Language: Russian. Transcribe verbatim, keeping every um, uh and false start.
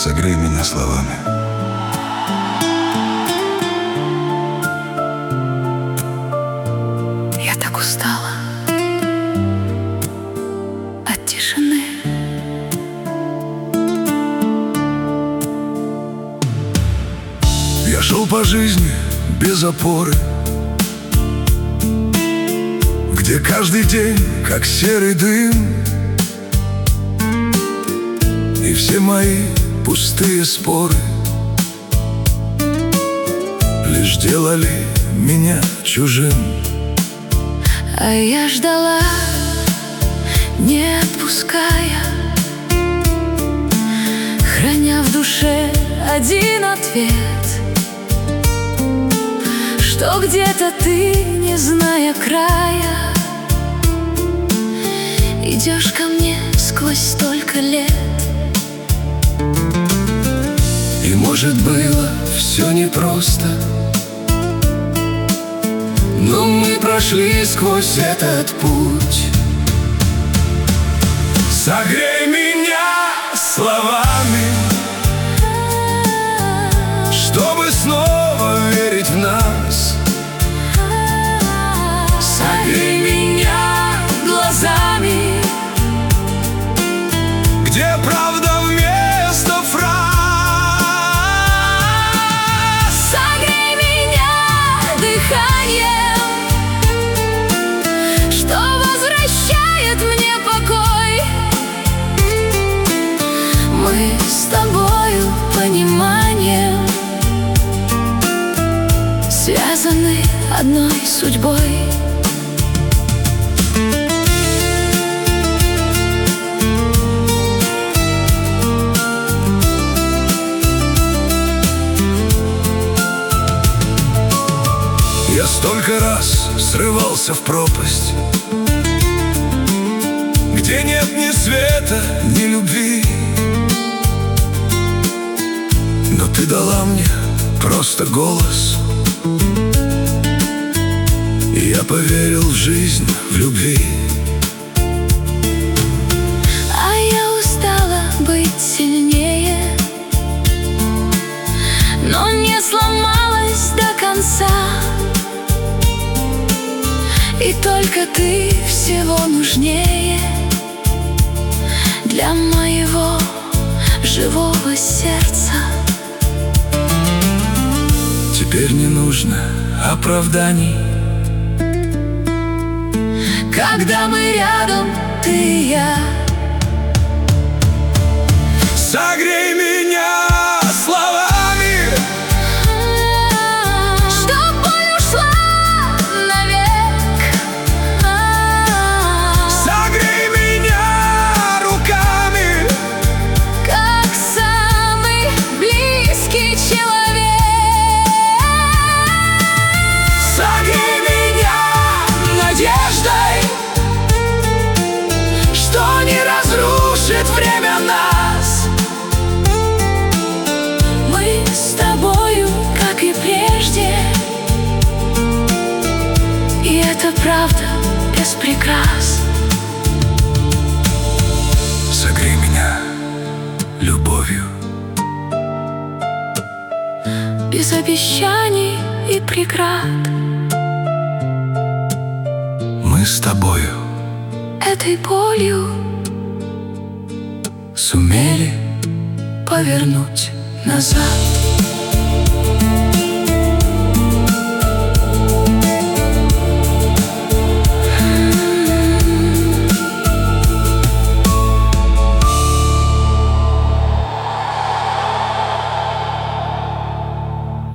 Согрей меня словами. Я так устала от тишины. Я шел по жизни без опоры, где каждый день как серый дым, и все мои пустые споры лишь делали меня чужим. А я ждала, не отпуская, храня в душе один ответ, что где-то ты, не зная края, идешь ко мне сквозь столько лет. И может было все непросто, но мы прошли сквозь этот путь. Согрей меня словами, чтобы снова верить в нас. Согрей меня глазами, где правда вместо фраз. Согрей меня дыханием, что возвращает мне покой. Мы с тобою пониманием связаны одной судьбой. Я столько раз срывался в пропасть, где нет ни света, ни любви, но ты дала мне просто голос, и я поверил в жизнь, в любви. А я устала быть сильнее, но не сломалась до конца. И только ты всего нужнее для моего живого сердца. Теперь не нужно оправданий, когда мы рядом, ты и я. Согрей меня словами, чтоб боль ушла навек. согрей меня руками, Как самый близкий человек. согрей меня надеждой, что не разрушит время нас. Мы с тобою, как и прежде, и это правда без прикрас. Согрей меня любовью, Без обещаний и преград. мы с тобою Этой болью сумели повернуть назад.